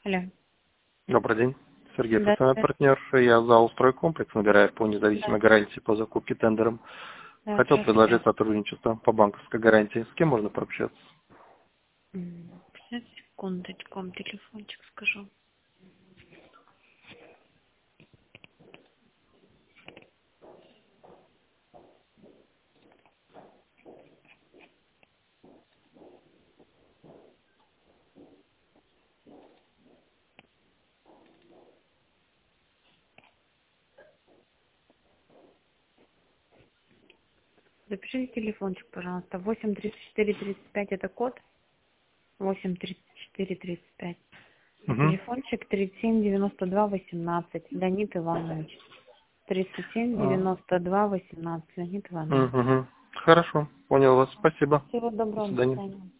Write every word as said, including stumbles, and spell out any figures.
Алло. Добрый день. Сергей, Да, постоянный да, партнер. Я за стройкомплекс набираю по независимой да, гарантии по закупке тендером. да, Хотел предложить здравствуйте. сотрудничество по банковской гарантии. С кем можно пообщаться? М, Сейчас, секундочку, вам телефончик скажу. Запишите телефончик, пожалуйста. восемь тридцать четыре тридцать пять это код. восемь тридцать четыре тридцать пять. А Угу. телефончик тридцать семь девяносто два восемнадцать. Леонид Иванович. тридцать семь А, девяносто два восемнадцать. Леонид Иванович. Угу. Хорошо, понял вас. Спасибо. Всего До доброго, до свидания. свидания.